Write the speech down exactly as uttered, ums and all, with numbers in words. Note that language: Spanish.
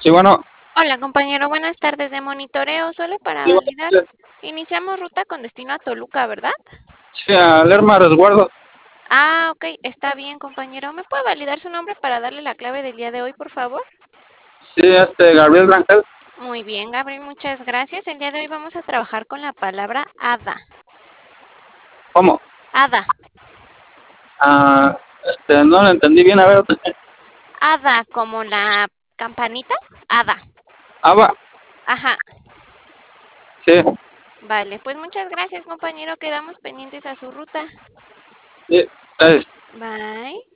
Sí, bueno, Hola compañero, buenas tardes de monitoreo, solo para sí, validar. bueno, Iniciamos ruta con destino a Toluca, ¿verdad? sí, a Lerma Resguardo. Ah, ok, está bien compañero. ¿Me puede validar su nombre para darle la clave del día de hoy, por favor? Sí, este, Gabriel Rangel. Muy bien, Gabriel, muchas gracias. El día de hoy vamos a trabajar con la palabra hada. ¿Cómo? Hada, Ah, este, no lo entendí bien, a ver. hada, como la campanita. Hada. Ava, Ajá, sí, vale, pues muchas gracias compañero, quedamos pendientes a su ruta. sí, gracias. Bye.